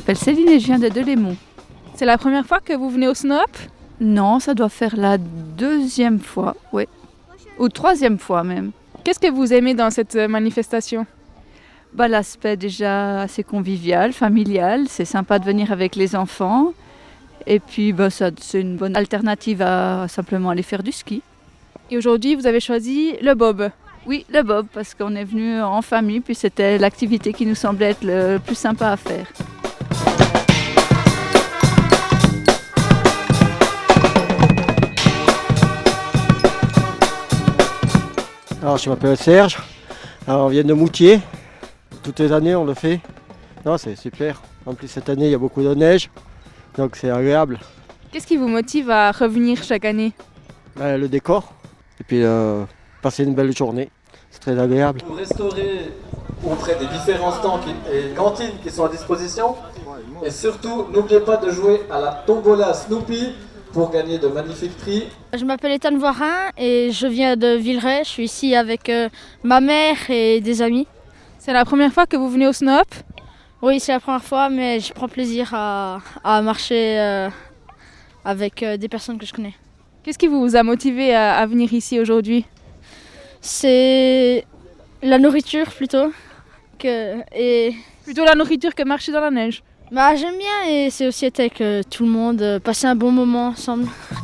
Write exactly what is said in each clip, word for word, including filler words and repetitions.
m'appelle Céline et je viens de Delémont. C'est la première fois que vous venez au Snow-Up ? Non, ça doit faire la deuxième fois, oui. Ou troisième fois même. Qu'est-ce que vous aimez dans cette manifestation ? Bah, l'aspect déjà assez convivial, familial. C'est sympa de venir avec les enfants. Et puis bah, ça, c'est une bonne alternative à simplement aller faire du ski. Et aujourd'hui, vous avez choisi le bob ? Oui, le bob, parce qu'on est venu en famille, puis c'était l'activité qui nous semblait être le plus sympa à faire. Alors, je m'appelle Serge, alors, on vient de Moutier, toutes les années on le fait. Non, c'est super, en plus cette année il y a beaucoup de neige, donc c'est agréable. Qu'est-ce qui vous motive à revenir chaque année ? Ben, le décor, et puis euh, passer une belle journée, c'est très agréable. Vous restaurez auprès des différents stands et cantines qui sont à disposition. Et surtout, n'oubliez pas de jouer à la tombola Snoopy pour gagner de magnifiques prix. Je m'appelle Ethan Voirin et je viens de Villeray. Je suis ici avec euh, ma mère et des amis. C'est la première fois que vous venez au Snow-Up ? Oui, c'est la première fois, mais je prends plaisir à, à marcher euh, avec euh, des personnes que je connais. Qu'est-ce qui vous a motivé à, à venir ici aujourd'hui ? C'est la nourriture plutôt. Que, et... Plutôt la nourriture que marcher dans la neige ? Bah, j'aime bien et c'est aussi être avec euh, tout le monde, euh, passer un bon moment ensemble.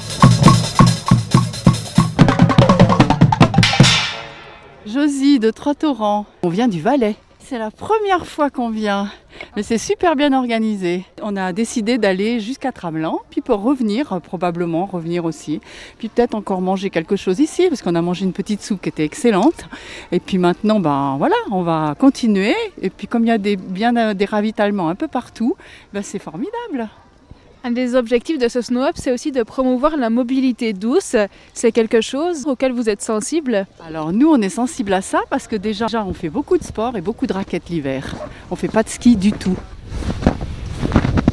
Josie de Trotorant. On vient du Valais. C'est la première fois qu'on vient, mais c'est super bien organisé. On a décidé d'aller jusqu'à Tramelan, puis pour revenir, probablement revenir aussi, puis peut-être encore manger quelque chose ici, parce qu'on a mangé une petite soupe qui était excellente. Et puis maintenant, ben voilà, on va continuer. Et puis comme il y a des, bien des ravitaillements un peu partout, ben c'est formidable. Un des objectifs de ce Snow-Up, c'est aussi de promouvoir la mobilité douce. C'est quelque chose auquel vous êtes sensible ? Alors nous, on est sensible à ça parce que déjà, on fait beaucoup de sport et beaucoup de raquettes l'hiver. On ne fait pas de ski du tout.